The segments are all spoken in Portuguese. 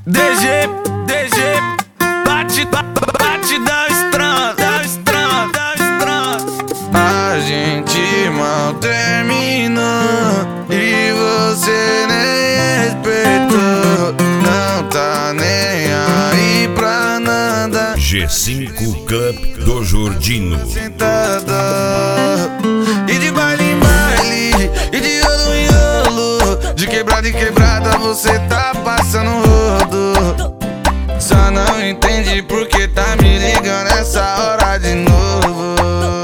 DG, batidão estranha. A gente mal terminou e você nem respeitou. Não tá nem aí pra nada. G5 Club do Jordino. Sentada e de baile em baile, e de rolo em rolo, de quebrada em quebrada você tá passando rodo. Só não entende porque tá me ligando essa hora de novo.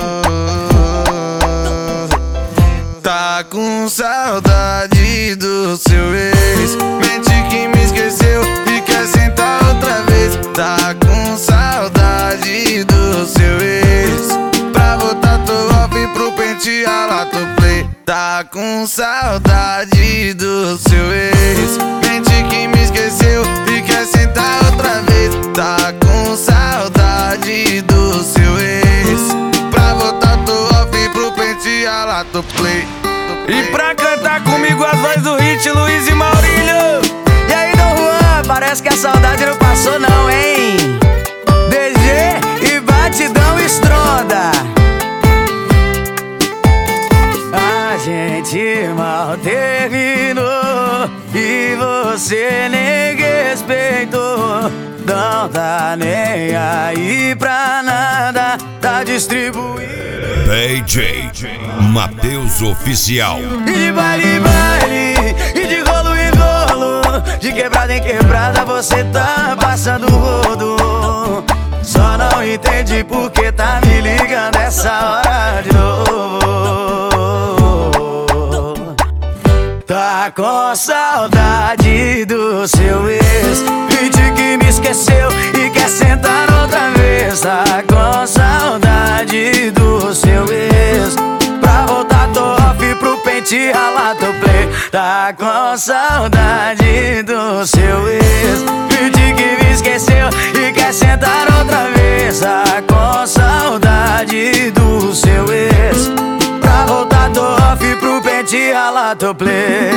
Tá com saudade do seu ex, mente que me esqueceu e quer sentar outra vez. Tá com saudade do seu ex, pra voltar tô off pro pentear lá tô play. Tá com saudade do seu ex, mente que me esqueceu e quer sentar outra vez. Tá com saudade do seu ex, pra voltar tô off pro pentear lá tô play. E pra cantar comigo as vozes do hit, Luiz e Maurílio. E aí, Dom Juan, parece que a saudade não passou não, hein? DG e batidão estronda. A gente mal terminou e você nem respeitou. Não tá nem aí pra nada, tá distribuindo. DJ Matheus Oficial. E de baile em baile, e de rolo em rolo, de quebrada em quebrada você tá passando rodo. Só não entende porque tá me ligando essa hora de novo. Tá com saudade do seu ex, mente que me esqueceu e quer sentar outra vez. Tá com saudade do seu ex, pra voltar tô off pro pente ralar tô play. Tá com saudade do seu ex, mente que me esqueceu e quer sentar outra vez. Tá com saudade do seu ex, pra voltar tô off pro pente ralar tô play.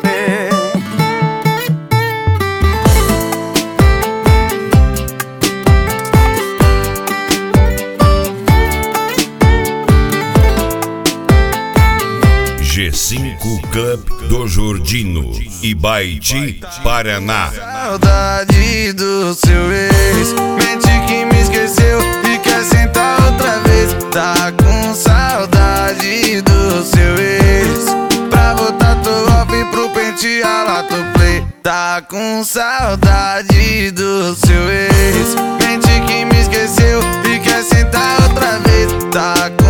G5 Club do Jordino, Ibaiti, Paraná. Saudade do seu ex, mente que me esqueceu e quer sentar outra vez. Tá com saudade do seu ex, pra voltar tô off pro pentear lá tô play. Tá com saudade do seu ex, mente que me esqueceu e quer sentar outra vez. Tá com